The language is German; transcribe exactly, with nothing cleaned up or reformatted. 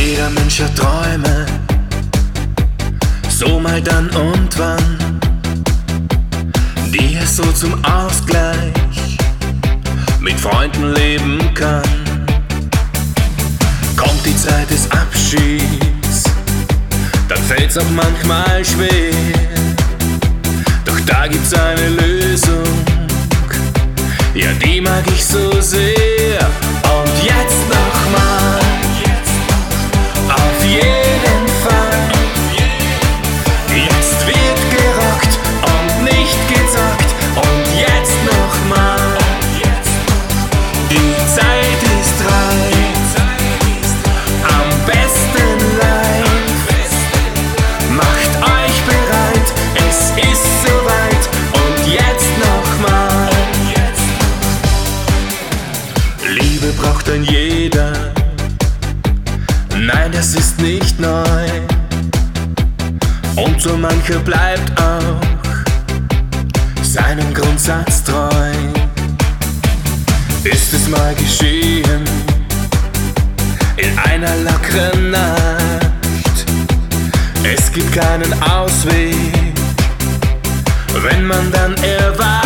Jeder Mensch hat Träume, so mal dann und wann, die er so zum Ausgleich mit Freunden leben kann. Kommt die Zeit des Abschieds, dann fällt's auch manchmal schwer. Doch da gibt's eine Lösung, ja, die mag ich so sehr. Und jetzt nochmal, auf jeden Fall. Jetzt wird gerockt und nicht gezockt. Und jetzt nochmal, die Zeit ist reif, am besten live. Macht euch bereit, es ist soweit. Und jetzt nochmal, Liebe braucht ein jeder, nein, das ist nicht neu. Und so mancher bleibt auch seinem Grundsatz treu. Ist es mal geschehen in einer lockeren Nacht, es gibt keinen Ausweg, wenn man dann erwacht.